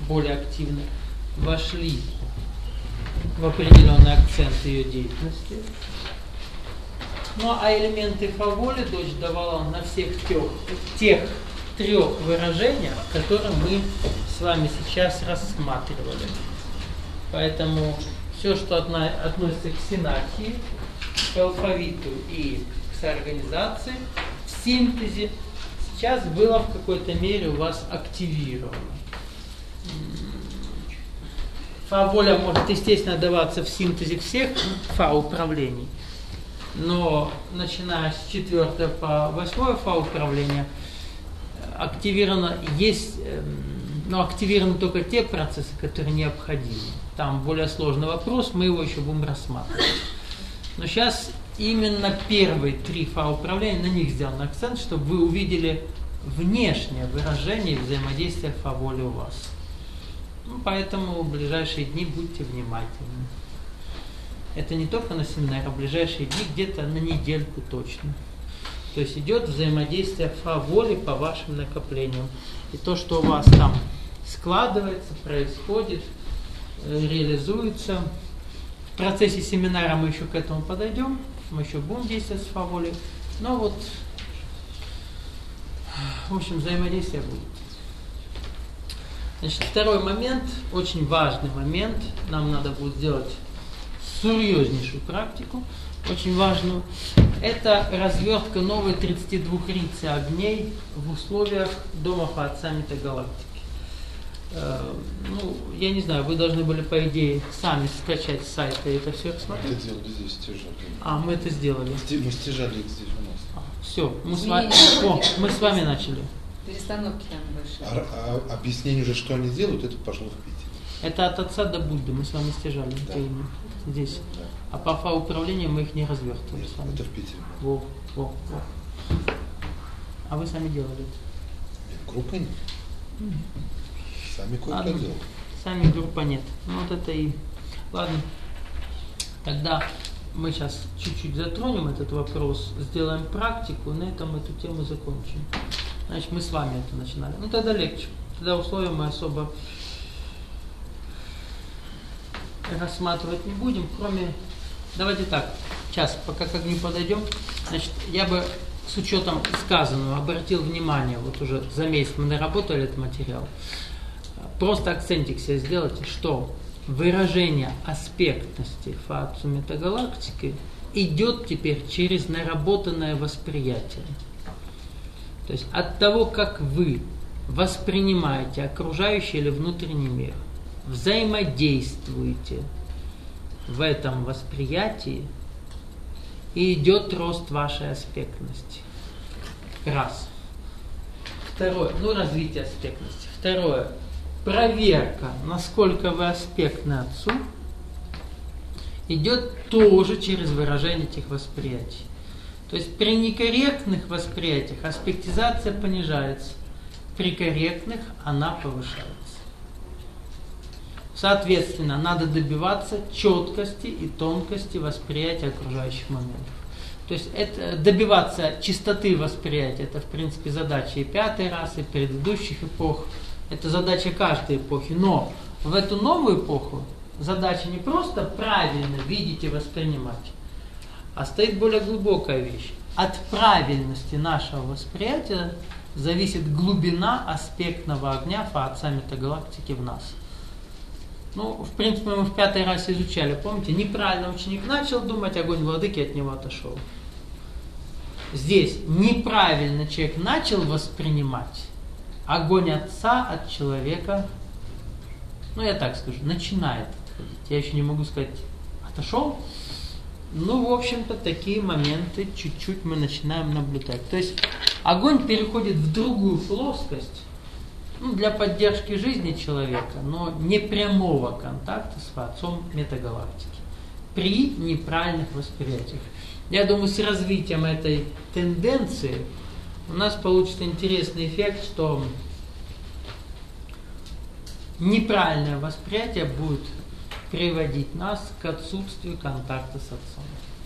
более активно вошли в определенный акцент ее деятельности. Ну а элементы фаволи дочь давала на всех тех трех выражениях, которые мы с вами сейчас рассматривали. Поэтому все, что относится к синаксии, к алфавиту и к соорганизации, в синтезе сейчас было в какой-то мере у вас активировано. Фа-воля может, естественно, даваться в синтезе всех фа-управлений, но начиная с 4 по 8 фа-управления активированы только те процессы, которые необходимы. Там более сложный вопрос, мы его еще будем рассматривать. Но сейчас именно первые 3 фа-управления, на них сделан акцент, чтобы вы увидели внешнее выражение взаимодействия фа-воли у вас. Ну, поэтому в ближайшие дни будьте внимательны. Это не только на семинаре, а в ближайшие дни где-то на недельку точно. То есть идет взаимодействие фа-воли по вашим накоплениям. И то, что у вас там складывается, происходит, реализуется. В процессе семинара мы еще к этому подойдем. Мы еще будем действовать с фа-волей. Но вот, в общем, взаимодействие будет. Значит, второй момент, очень важный момент. Нам надо будет сделать серьезнейшую практику, очень важную. Это развертка новой 32-рицы огней в условиях дома Фаотца Метагалактики. Я не знаю, вы должны были, по идее, сами скачать с сайта и это все рассмотреть. Это делали здесь, стяжали. Мы это сделали. Мы стяжали здесь у нас. Все, мы с вами начали. Перестановки там большие. А объяснение уже, что они делают, это пошло в Питере. Это от отца до Будды, мы с вами стяжали. Да. Здесь. Да. А по фа-управлению мы их не развертывали с вами. Это в Питере. Во. А вы сами делали? Группа нет. Сами кое-кто делал. Сами группа нет. Вот это и... Ладно. Тогда мы сейчас чуть-чуть затронем этот вопрос, сделаем практику, и на этом эту тему закончим. Значит, мы с вами это начинали. Тогда легче. Тогда условия мы особо рассматривать не будем, кроме... Давайте так, сейчас, пока к огню подойдем. Значит, я бы с учетом сказанного обратил внимание, вот уже за месяц мы наработали этот материал, просто акцентик себе сделайте, что выражение аспектности Фаотцу Метагалактики идет теперь через наработанное восприятие. То есть от того, как вы воспринимаете окружающий или внутренний мир, взаимодействуете в этом восприятии, и идет рост вашей аспектности. Раз. Второе, развитие аспектности. Второе, проверка, насколько вы аспектны отцу, идет тоже через выражение этих восприятий. То есть при некорректных восприятиях аспектизация понижается, при корректных она повышается. Соответственно, надо добиваться четкости и тонкости восприятия окружающих моментов. То есть добиваться чистоты восприятия, это в принципе задача и пятой расы, и предыдущих эпох, это задача каждой эпохи. Но в эту новую эпоху задача не просто правильно видеть и воспринимать, а стоит более глубокая вещь. От правильности нашего восприятия зависит глубина аспектного огня Фаотца Метагалактики в нас. В принципе, мы в пятой расе изучали, помните, неправильно ученик начал думать, огонь владыки от него отошел. Здесь неправильно человек начал воспринимать, огонь отца от человека, я так скажу, начинает отходить. Я еще не могу сказать, отошел. В общем-то, такие моменты чуть-чуть мы начинаем наблюдать. То есть огонь переходит в другую плоскость, для поддержки жизни человека, но не прямого контакта с Фаотцом Метагалактики при неправильных восприятиях. Я думаю, с развитием этой тенденции у нас получится интересный эффект, что неправильное восприятие будет приводить нас к отсутствию контакта с Отцом.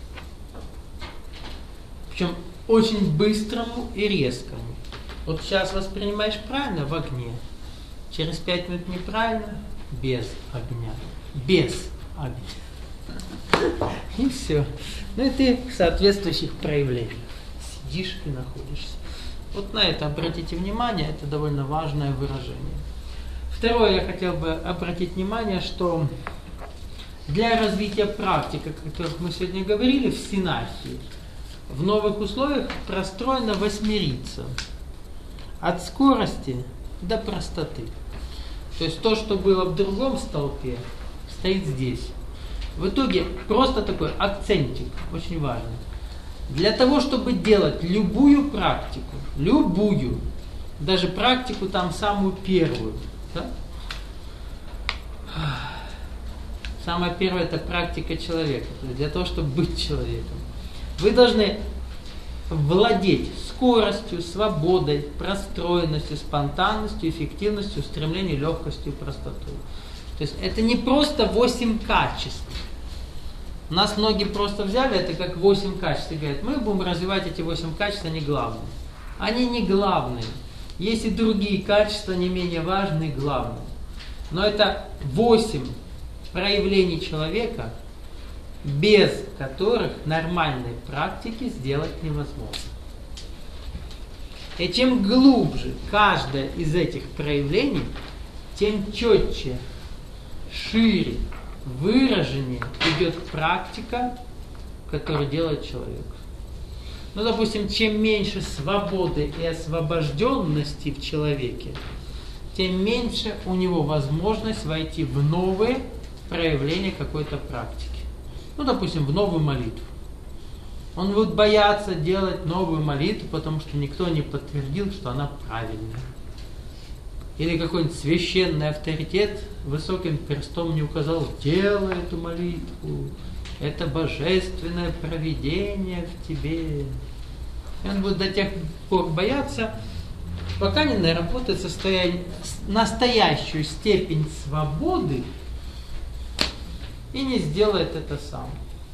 Причем очень быстрому и резкому. Вот сейчас воспринимаешь правильно в огне, Через 5 минут неправильно, без огня. Без огня. И все. Ну и ты в соответствующих проявлениях сидишь и находишься. Вот на это обратите внимание, это довольно важное выражение. Второе, я хотел бы обратить внимание, что для развития практик, о которых мы сегодня говорили, в синахии, в новых условиях простроена восьмерица. От скорости до простоты. То есть то, что было в другом столпе, стоит здесь. В итоге просто такой акцентик, очень важный. Для того, чтобы делать любую практику, любую, даже практику там самую первую, да? Самая первая это практика человека. То есть для того, чтобы быть человеком, вы должны владеть скоростью, свободой, простроенностью, спонтанностью, эффективностью, стремлением, легкостью и простотой. То есть это не просто 8 качеств. У нас многие просто взяли это как 8 качеств и говорят, мы будем развивать эти 8 качеств, они главные. Они не главные. Есть и другие качества, не менее важные, главные. Но это 8 проявлений человека, без которых нормальной практики сделать невозможно. И чем глубже каждое из этих проявлений, тем четче, шире, выраженнее идет практика, которую делает человек. Ну, допустим, чем меньше свободы и освобожденности в человеке, тем меньше у него возможность войти в новые проявления какой-то практики. Ну, допустим, в новую молитву. Он будет бояться делать новую молитву, потому что никто не подтвердил, что она правильная. Или какой-нибудь священный авторитет высоким перстом не указал, делай эту молитву, это божественное провидение в тебе. И он будет до тех пор бояться, пока не наработает настоящую степень свободы и не сделает это сам.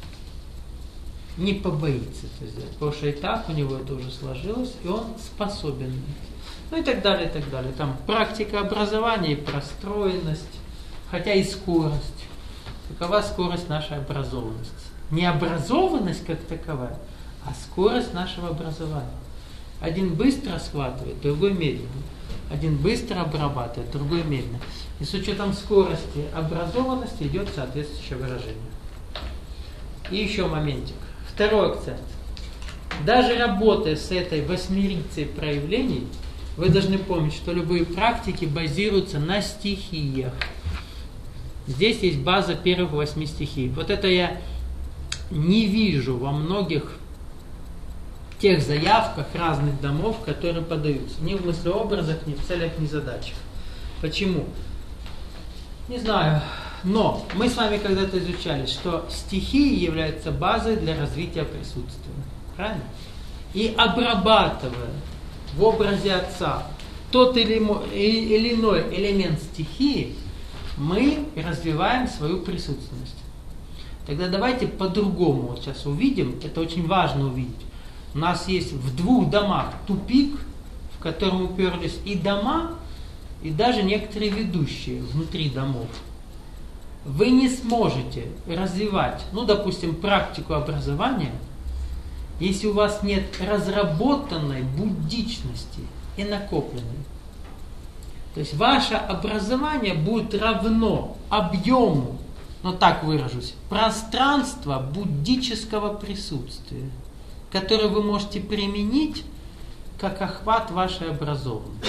Не побоится это сделать, потому что и так у него это уже сложилось, и он способен. Ну и так далее, и так далее. Там практика образования и простроенность, хотя и скорость. Какова скорость нашей образованности? Не образованность как таковая, а скорость нашего образования. Один быстро схватывает, другой медленно. Один быстро обрабатывает, другой медленно. И с учетом скорости образованности идет соответствующее выражение. И еще моментик. Второй акцент. Даже работая с этой восьмерицей проявлений, вы должны помнить, что любые практики базируются на стихиях. Здесь есть база первых 8 стихий. Вот это я не вижу во многих тех заявках разных домов, которые подаются. Ни в мыслеобразах, ни в целях, ни в задачах. Почему? Не знаю. Но мы с вами когда-то изучали, что стихии являются базой для развития присутствия. Правильно? И обрабатывая в образе Отца тот или иной элемент стихии, мы развиваем свою присутственность. Тогда давайте по-другому вот сейчас увидим, это очень важно увидеть. У нас есть в 2 домах тупик, в котором уперлись и дома, и даже некоторые ведущие внутри домов. Вы не сможете развивать, ну, допустим, практику образования, если у вас нет разработанной буддичности и накопленной. То есть ваше образование будет равно объему, ну так выражусь, пространства буддического присутствия, которое вы можете применить как охват вашей образованности.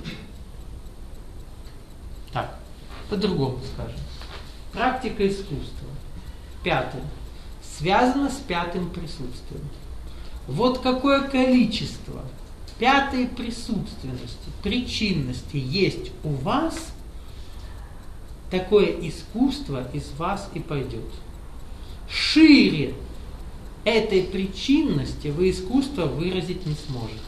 Так, по-другому скажем. Практика искусства. 5. Связана с 5-м присутствием. Вот какое количество 5-й присутственности, причинности есть у вас, такое искусство из вас и пойдет. Шире этой причинности вы искусство выразить не сможете.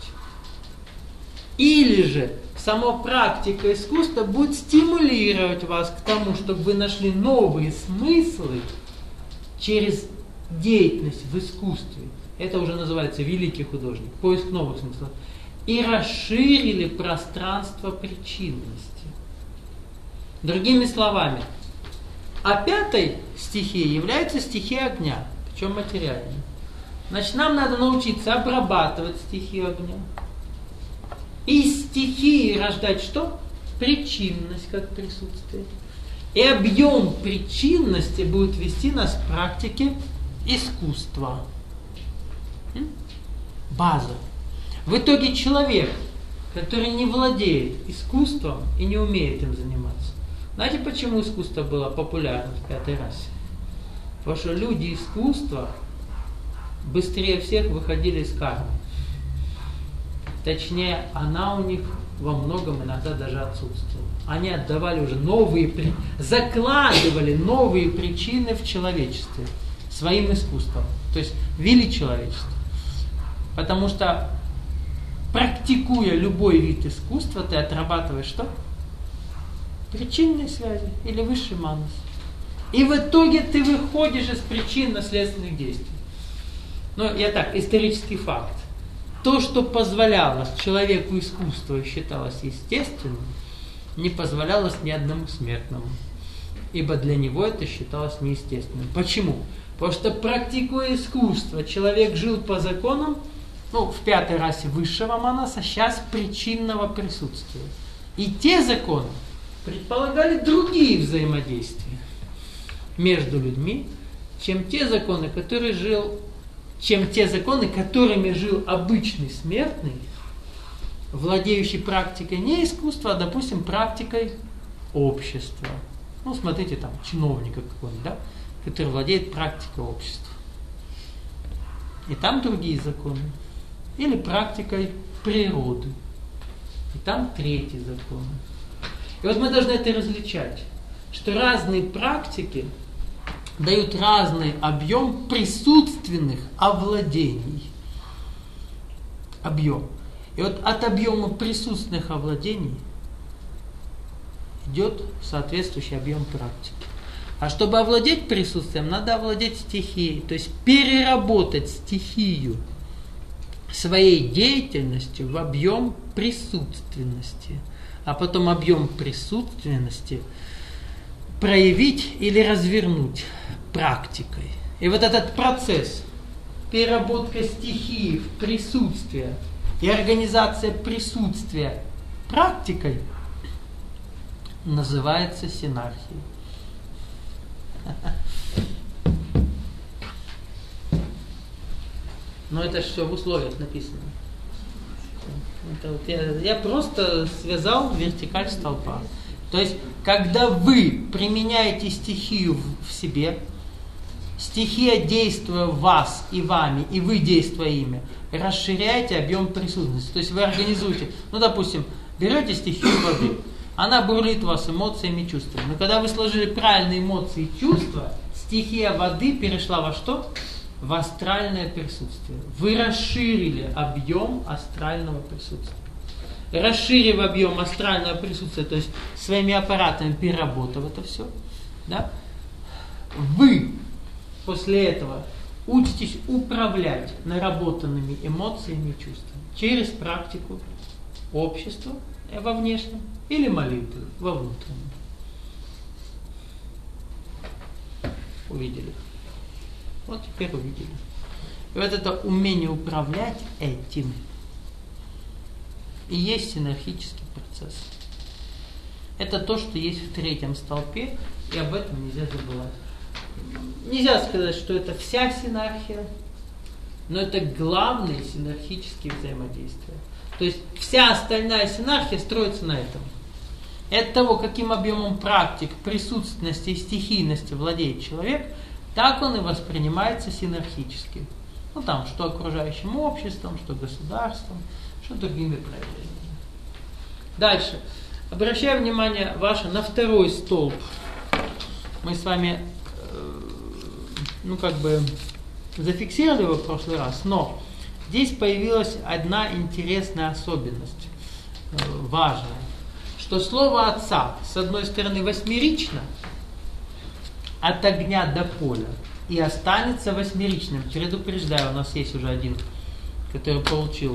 Или же сама практика искусства будет стимулировать вас к тому, чтобы вы нашли новые смыслы через деятельность в искусстве. Это уже называется великий художник, поиск новых смыслов. И расширили пространство причинности. Другими словами, а пятой стихией является стихия огня, причем материальной. Значит, нам надо научиться обрабатывать стихию огня. Из стихии рождать что? Причинность как присутствие. И объем причинности будет вести нас к практике искусства. База. В итоге человек, который не владеет искусством и не умеет им заниматься. Знаете, почему искусство было популярно в пятой расе? Потому что люди искусства быстрее всех выходили из кармы. Точнее, она у них во многом иногда даже отсутствовала. Они отдавали уже закладывали новые причины в человечестве своим искусством. То есть вели человечество. Потому что практикуя любой вид искусства, ты отрабатываешь что? Причинные связи или высший манас. И в итоге ты выходишь из причинно-следственных действий. Ну, я так, исторический факт. То, что позволялось человеку искусство и считалось естественным, не позволялось ни одному смертному. Ибо для него это считалось неестественным. Почему? Потому что, практикуя искусство, человек жил по законам, в пятой расе высшего манаса, сейчас причинного присутствия. И те законы предполагали другие взаимодействия между людьми, чем те законы, которыми жил обычный смертный, владеющий практикой не искусства, а, допустим, практикой общества. Смотрите, там, чиновника какого-нибудь, да, который владеет практикой общества. И там другие законы. Или практикой природы. И там третий закон. И вот мы должны это различать, что разные практики дают разный объем присутственных овладений. Объем. И вот от объема присутственных овладений идет соответствующий объем практики. А чтобы овладеть присутствием, надо овладеть стихией, то есть переработать стихию своей деятельностью в объем присутственности, а потом объем присутственности проявить или развернуть практикой. И вот этот процесс переработка стихии в присутствие и организация присутствия практикой называется синархией. Но это же все в условиях написано. Это вот я просто связал вертикаль столпа. То есть, когда вы применяете стихию в себе, стихия, действуя в вас и вами, и вы, действуя ими, расширяете объем присутственности. То есть вы организуете, допустим, берете стихию воды, она бурлит в вас эмоциями и чувствами. Но когда вы сложили правильные эмоции и чувства, стихия воды перешла во что? В астральное присутствие. Вы расширили объем астрального присутствия. Расширив объем астрального присутствия, то есть своими аппаратами переработав это все, да, вы после этого учитесь управлять наработанными эмоциями и чувствами через практику общества во внешнем или молитвы во внутреннем. Увидели? Вот теперь увидели. И вот это умение управлять этим и есть синархический процесс. Это то, что есть в третьем столпе, и об этом нельзя забывать. Нельзя сказать, что это вся синархия, но это главные синархические взаимодействия. То есть вся остальная синархия строится на этом. И от того, каким объемом практик, присутственности и стихийности владеет человек, так он и воспринимается синархически. Там, что окружающим обществом, что государством, что другими проявлениями. Дальше. Обращаю внимание ваше на второй столб. Мы с вами зафиксировали его в прошлый раз, но здесь появилась одна интересная особенность, важная, что слово Отца, с одной стороны, восьмерично, от огня до поля, и останется восьмеричным. Предупреждаю, у нас есть уже один, который получил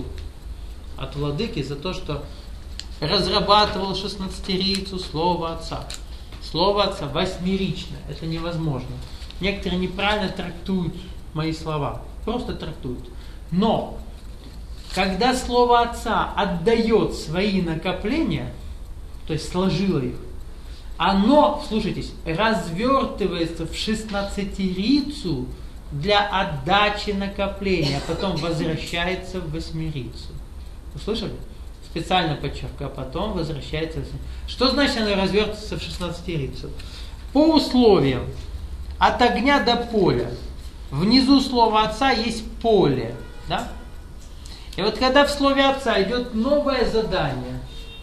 от владыки за то, что разрабатывал 16-рицу слова Отца. Слово Отца восьмерично. Это невозможно. Некоторые неправильно трактуют мои слова. Просто трактуют. Но, когда Слово Отца отдает свои накопления, то есть сложило их, оно, слушайтесь, развертывается в 16-рицу для отдачи накопления, а потом возвращается в восьмерицу. Вы слышали? Специально подчеркиваю, а потом возвращается в восьмерицу. Что значит оно развертывается в 16-рицу? По условиям от огня до поля. Внизу слова Отца есть поле. Да? И вот когда в слове Отца идет новое задание,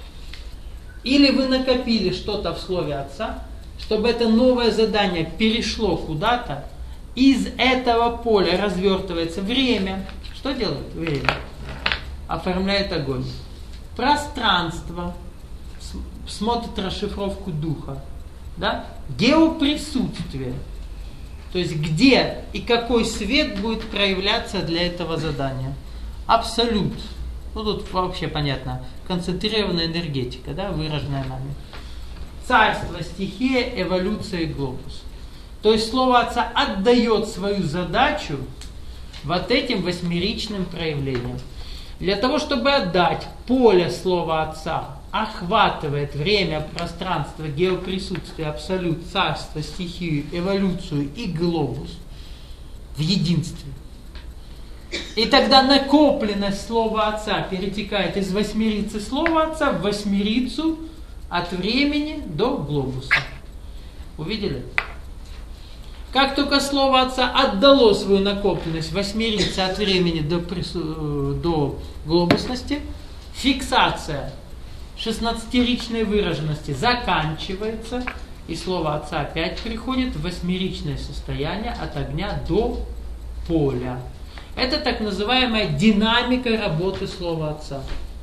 или вы накопили что-то в слове Отца, чтобы это новое задание перешло куда-то, из этого поля развертывается время. Что делает время? Оформляет огонь. Пространство смотрит расшифровку духа. Да? Геоприсутствие. То есть где и какой свет будет проявляться для этого задания. Абсолют. Ну тут вообще понятно. Концентрированная энергетика, да, выраженная нами. Царство, стихия, эволюция и глобус. То есть Слово Отца отдает свою задачу вот этим восьмеричным проявлениям. Для того, чтобы отдать поле Слова Отца, охватывает время, пространство, геоприсутствие, абсолют, царство, стихию, эволюцию и глобус в единстве. И тогда накопленность Слова Отца перетекает из восьмерицы Слова Отца в восьмерицу от времени до глобуса. Увидели? Как только Слово Отца отдало свою накопленность в восьмерице от времени до глобусности, фиксация 16-ричной выраженности заканчивается, и Слово Отца опять приходит в восьмеричное состояние от огня до поля. Это так называемая динамика работы Слова Отца.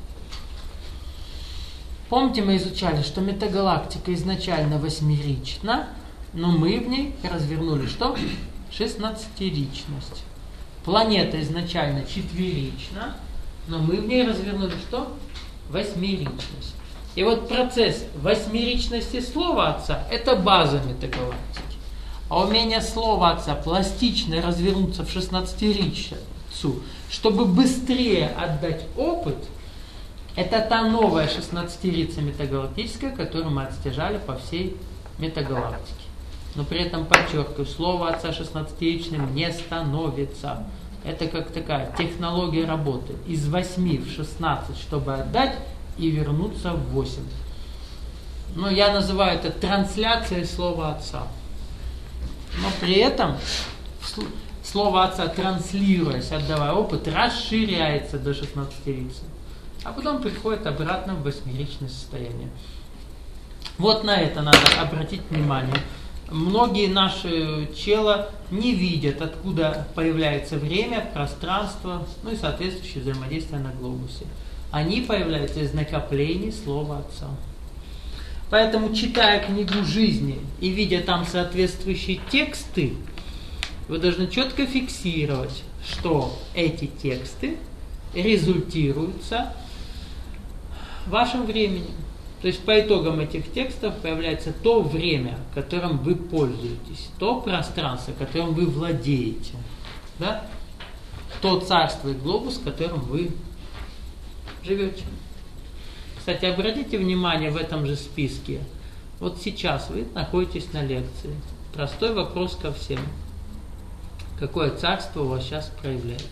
Помните, мы изучали, что метагалактика изначально восьмерична, но мы в ней развернули что? 16-ричность. Планета изначально четверична, но мы в ней развернули что? Восьмеричность. И вот процесс восьмеричности Слова Отца – это база метагалактики. А умение Слова Отца пластично развернуться в 16-ричицу, чтобы быстрее отдать опыт, это та новая 16-рица метагалактическая, которую мы отстяжали по всей метагалактике. Но при этом подчеркиваю, Слово Отца 16-ричным не становится. Это как такая технология работы. Из 8 в 16, чтобы отдать и вернуться в 8. Но я называю это трансляцией Слова Отца. Но при этом Слово Отца, транслируясь, отдавая опыт, расширяется до 16-рицы. А потом приходит обратно в восьмеричное состояние. Вот на это надо обратить внимание. Многие наши чела не видят, откуда появляется время, пространство, ну и соответствующее взаимодействие на глобусе. Они появляются из накоплений Слова Отца. Поэтому, читая книгу жизни и видя там соответствующие тексты, вы должны четко фиксировать, что эти тексты результируются вашим временем. То есть по итогам этих текстов появляется то время, которым вы пользуетесь, то пространство, которым вы владеете, да? То царство и глобус, которым вы живете. Кстати, обратите внимание в этом же списке. Вот сейчас вы находитесь на лекции. Простой вопрос ко всем. Какое царство у вас сейчас проявляется?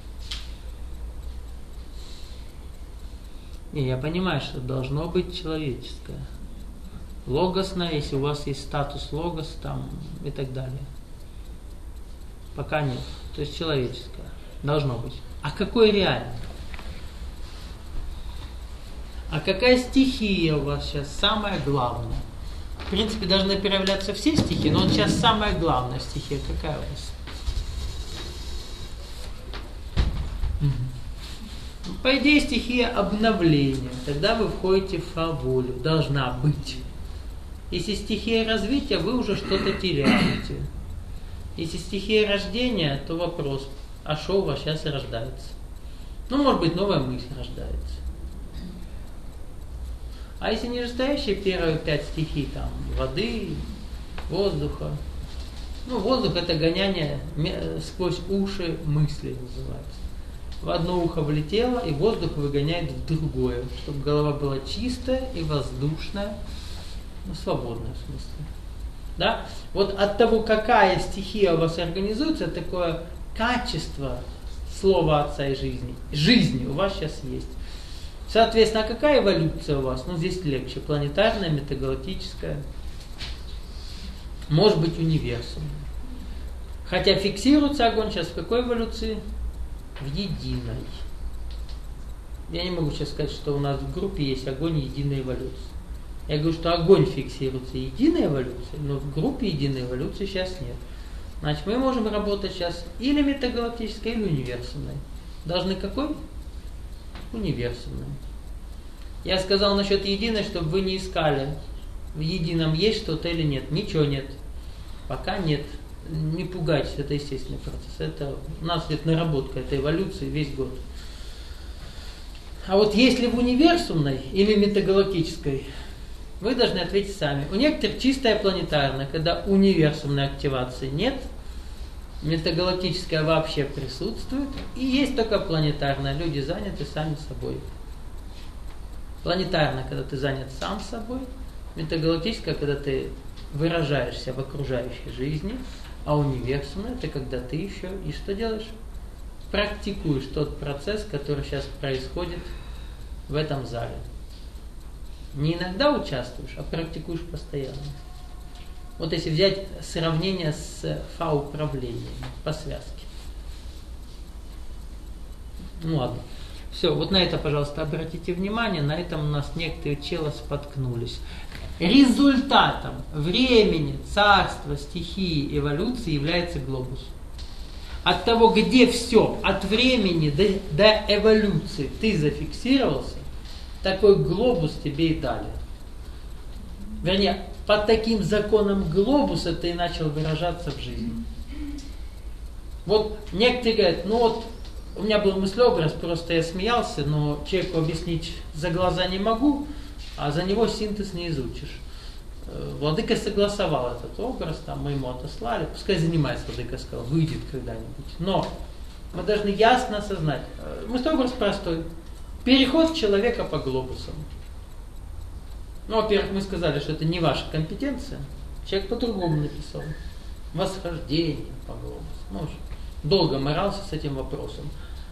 Не, я понимаю, что должно быть человеческое. Логосное, если у вас есть статус логос там и так далее. Пока нет. То есть человеческое. Должно быть. А какое реально? А какая стихия у вас сейчас самая главная? В принципе, должны проявляться все стихии, но вот сейчас самая главная стихия какая у вас? По идее, стихия обновления. Тогда вы входите в фаволю. Должна быть. Если стихия развития, вы уже что-то теряете. Если стихия рождения, то вопрос, а что у вас сейчас рождается? Ну, может быть, новая мысль рождается. А если нижестоящие, первые 5 стихий, там, воды, воздуха. Ну, воздух это гоняние сквозь уши мыслей называется. В одно ухо влетело, и воздух выгоняет в другое, чтобы голова была чистая и воздушная, ну, свободная в смысле. Да? Вот от того, какая стихия у вас организуется, такое качество слова Отца и жизни у вас сейчас есть. Соответственно, а какая эволюция у вас? Ну, здесь легче. Планетарная, метагалактическая. Может быть, универсумная. Хотя фиксируется огонь сейчас в какой эволюции? В единой. Я не могу сейчас сказать, что у нас в группе есть огонь единой эволюции. Я говорю, что огонь фиксируется единой эволюцией, но в группе единой эволюции сейчас нет. Значит, мы можем работать сейчас или метагалактической, или универсумной. Должны какой? Универсумной. Я сказал насчет единой, чтобы вы не искали, в едином есть что-то или нет. Ничего нет. Пока нет. Не пугайтесь, это естественный процесс. Это у нас идет наработка этой эволюции весь год. А вот если в универсумной или метагалактической, вы должны ответить сами. У некоторых чистая планетарная, когда универсумной активации нет, метагалактическая вообще присутствует, и есть только планетарная. Люди заняты сами собой. Планетарная, когда ты занят сам собой, метагалактическая, когда ты выражаешься в окружающей жизни, а универсумная, это когда ты еще и что делаешь? Практикуешь тот процесс, который сейчас происходит в этом зале. Не иногда участвуешь, а практикуешь постоянно. Вот если взять сравнение с фау-управлением по связке. Ну ладно. Все, вот на это, пожалуйста, обратите внимание. На этом у нас некоторые челы споткнулись. Результатом времени, царства, стихии, эволюции является глобус. От того, где все, от времени до эволюции ты зафиксировался, такой глобус тебе и дали. Вернее, по таким законам глобуса ты и начал выражаться в жизни. Вот некоторые говорят, ну вот, у меня был мыслеобраз, просто я смеялся, но человеку объяснить за глаза не могу, а за него синтез не изучишь. Владыка согласовал этот образ, там мы ему отослали, пускай занимается, Владыка сказал, выйдет когда-нибудь. Но мы должны ясно осознать, мыслеобраз простой. Переход человека по глобусам. Ну, во-первых, мы сказали, что это не ваша компетенция. Человек по-другому написал. Восхождение по глобусам. Ну, долго морался с этим вопросом.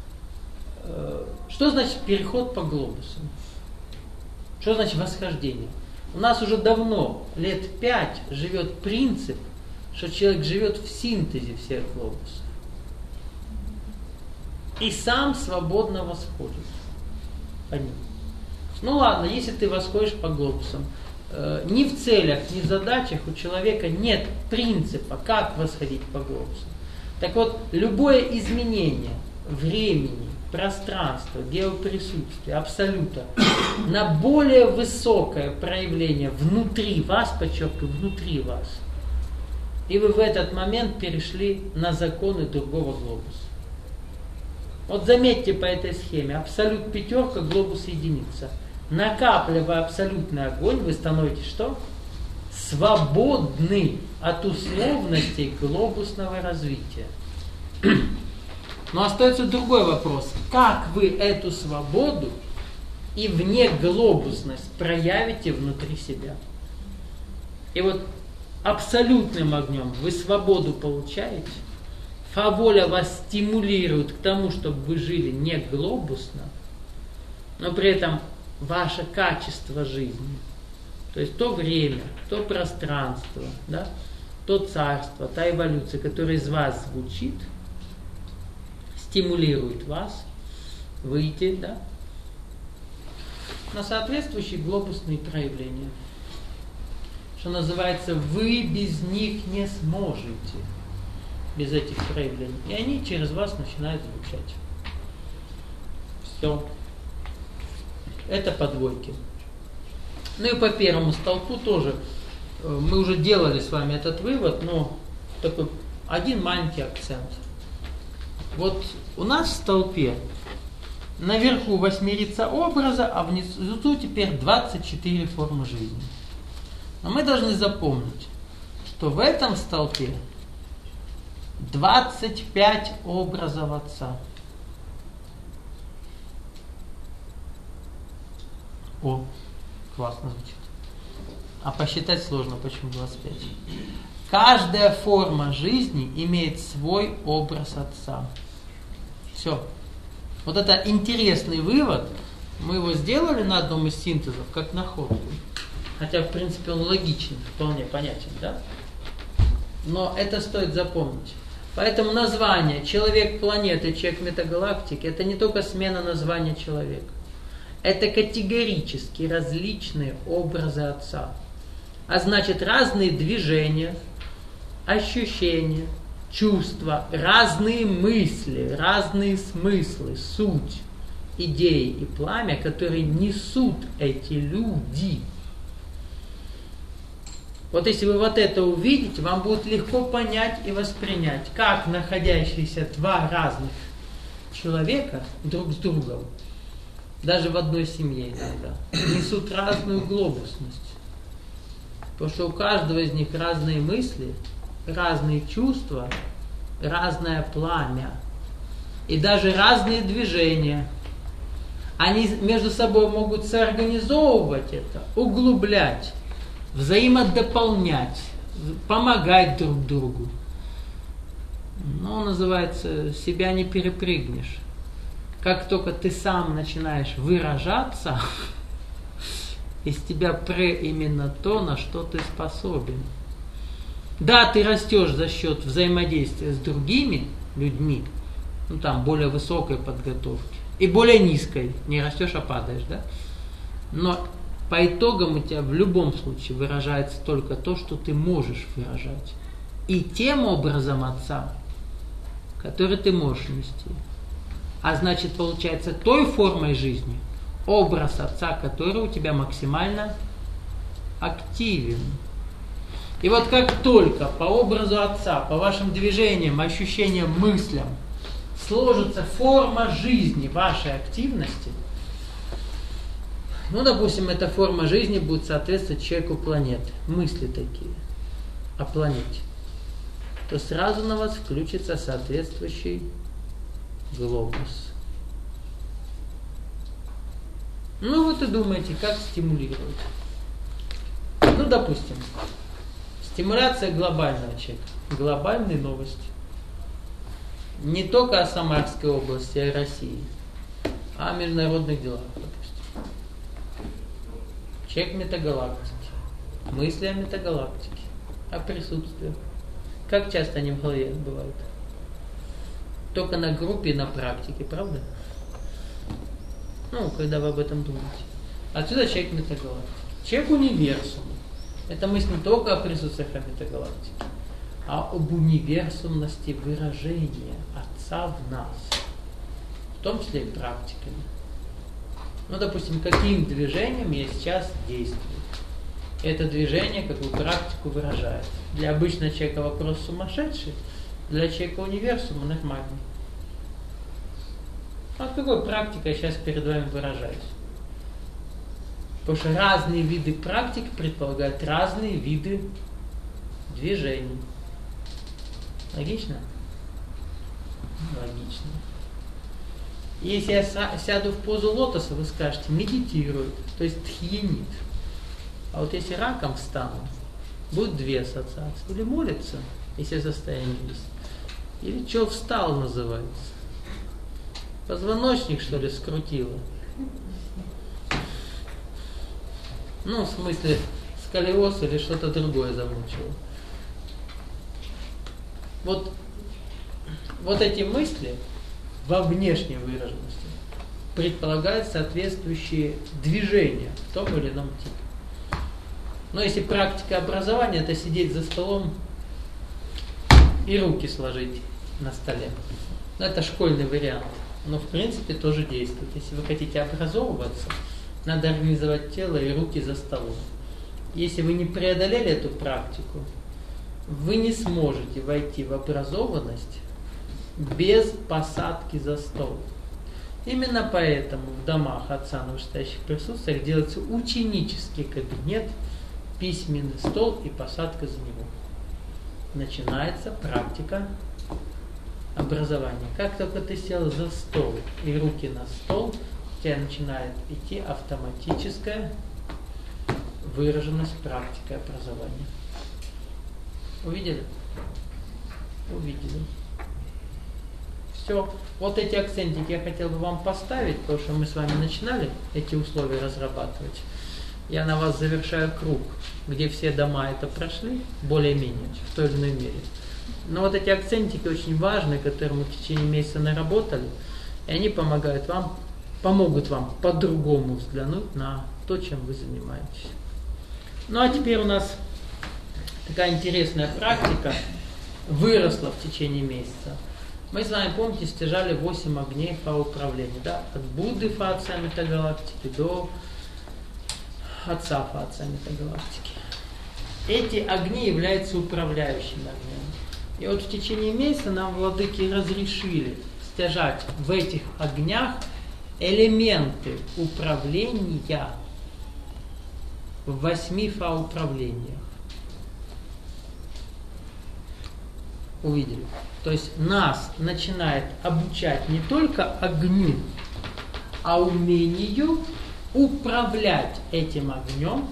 Что значит переход по глобусам? Что значит восхождение? У нас уже давно, лет 5, живет принцип, что человек живет в синтезе всех глобусов. И сам свободно восходит по ним. Ну ладно, если ты восходишь по глобусам, ни в целях, ни в задачах у человека нет принципа, как восходить по глобусам. Так вот, любое изменение времени, пространства, геоприсутствия, абсолюта на более высокое проявление внутри вас, подчеркиваю, внутри вас, и вы в этот момент перешли на законы другого глобуса. Вот заметьте по этой схеме, абсолют пятерка, глобус единица. Накапливая абсолютный огонь, вы становитесь что? Свободны от условностей глобусного развития. Но остается другой вопрос. Как вы эту свободу и внеглобусность проявите внутри себя? И вот абсолютным огнем вы свободу получаете, фаволя вас стимулирует к тому, чтобы вы жили не глобусно, но при этом ваше качество жизни, то есть то время, то пространство, да, то царство, та эволюция, которая из вас звучит, стимулирует вас выйти, да, на соответствующие глобусные проявления. Что называется, вы без них не сможете, без этих проявлений. И они через вас начинают звучать. Все. Это по двойке. Ну и по первому столпу тоже. Мы уже делали с вами этот вывод, но такой один маленький акцент. Вот у нас в столпе наверху восьмерица образа, а внизу теперь 24 формы жизни. Но мы должны запомнить, что в этом столпе 25 образов Отца. О, классно звучит. А посчитать сложно, почему 25. Каждая форма жизни имеет свой образ Отца. Все. Вот это интересный вывод. Мы его сделали на одном из синтезов, как находку. Хотя, в принципе, он логичен, вполне понятен, да? Но это стоит запомнить. Поэтому название «Человек планеты», «Человек метагалактики» — это не только смена названия человека. Это категорически различные образы Отца. А значит, разные движения, ощущения, чувства, разные мысли, разные смыслы, суть, идеи и пламя, которые несут эти люди. Вот если вы вот это увидите, вам будет легко понять и воспринять, как находящиеся два разных человека друг с другом, даже в одной семье иногда, несут разную глобусность. Потому что у каждого из них разные мысли, разные чувства, разное пламя и даже разные движения. Они между собой могут соорганизовывать это, углублять, взаимодополнять, помогать друг другу. Но называется «себя не перепрыгнешь». Как только ты сам начинаешь выражаться, из тебя именно то, на что ты способен. Да, ты растешь за счет взаимодействия с другими людьми, ну там более высокой подготовки, и более низкой, не растешь, а падаешь, да? Но по итогам у тебя в любом случае выражается только то, что ты можешь выражать. И тем образом Отца, который ты можешь нести. А значит, получается, той формой жизни, образ Отца, который у тебя максимально активен. И вот как только по образу Отца, по вашим движениям, ощущениям, мыслям сложится форма жизни вашей активности, ну, допустим, эта форма жизни будет соответствовать человеку планеты, мысли такие о планете, то сразу на вас включится соответствующий глобус. Ну, вот и думаете, как стимулировать. Ну, допустим, стимуляция глобального человека, глобальные новости. Не только о Самарской области, а и России, а о международных делах, допустим. Человек метагалактики, мысли о метагалактике, о присутствии. Как часто они в голове бывают? Только на группе и на практике, правда? Ну, когда вы об этом думаете. Отсюда человек метагалактики. Человек универсум. Это мысль не только о присутствии метагалактики, а об универсумности выражения Отца в нас. В том числе и практиками. Ну, допустим, каким движением я сейчас действую. Это движение, какую практику выражает. Для обычного человека вопрос сумасшедший, для человека универсума нормальный. А какой практикой я сейчас перед вами выражаюсь? Потому что разные виды практик предполагают разные виды движений. Логично? Логично. Если я сяду в позу лотоса, вы скажете, медитирует, то есть тхьянит. А вот если раком встану, будут две ассоциации. Или молится, если состояние есть. Или что встал называется. Позвоночник, что ли, скрутило. Ну, в смысле, сколиоз или что-то другое замучило. Вот эти мысли во внешней выраженности предполагают соответствующие движения в том или ином типе. Но если практика образования, это сидеть за столом и руки сложить на столе. Но это школьный вариант. Но в принципе тоже действует. Если вы хотите образовываться, надо организовать тело и руки за столом. Если вы не преодолели эту практику, вы не сможете войти в образованность без посадки за стол. Именно поэтому в домах отца на вышестоящих присутствиях делается ученический кабинет, письменный стол и посадка за него. Начинается практика образования. Как только ты сел за стол и руки на стол, у тебя начинает идти автоматическая выраженность практики образования. Увидели? Увидели. Все. Вот эти акцентики я хотел бы вам поставить, потому что мы с вами начинали эти условия разрабатывать. Я на вас завершаю круг, где все дома это прошли, более-менее, в той или иной мере. Но вот эти акцентики очень важны, которые мы в течение месяца наработали, и они помогут вам по-другому взглянуть на то, чем вы занимаетесь. Ну а теперь у нас такая интересная практика выросла в течение месяца. Мы с вами, помните, стяжали 8 огней фа-управления, да? От Будды фа-отца метагалактики до отца фа-отца метагалактики. Эти огни являются управляющими огнями. И вот в течение месяца нам владыки разрешили стяжать в этих огнях элементы управления в 8 фа-управлениях. Увидели? То есть нас начинает обучать не только огню, а умению управлять этим огнем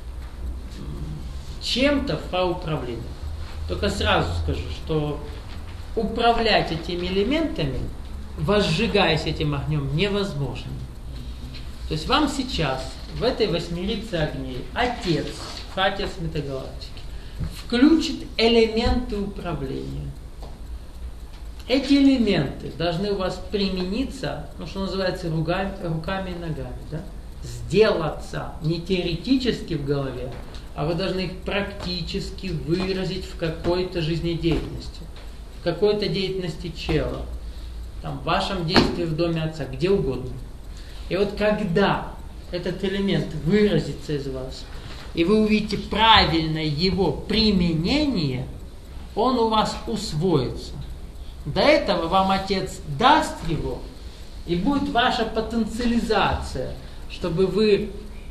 чем-то в фа-управлении. Только сразу скажу, что управлять этими элементами, возжигаясь этим огнем, невозможно. То есть вам сейчас в этой восьмерице огней Отец, Отец метагалактики, включит элементы управления. Эти элементы должны у вас примениться, ну, что называется, руками и ногами, да? Сделаться не теоретически в голове, а вы должны их практически выразить в какой-то жизнедеятельности, в какой-то деятельности чела, там, в вашем действии в доме Отца, где угодно. И вот когда этот элемент выразится из вас, и вы увидите правильное его применение, он у вас усвоится. До этого вам Отец даст его, и будет ваша потенциализация, чтобы вы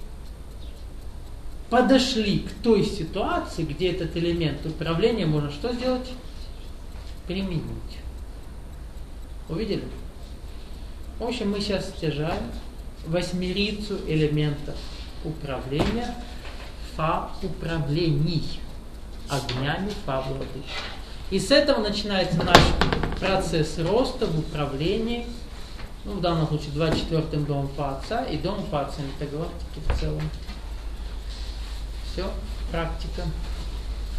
подошли к той ситуации, где этот элемент управления можно что сделать? Применить. Увидели? В общем, мы сейчас стяжаем восьмерицу элементов управления фа-управлений, огнями фа-владык. И с этого начинается наш процесс роста в управлении, ну, в данном случае 24-м домом Фа-Отца и домом Фа-Отца метагалактики в целом. Все, практика.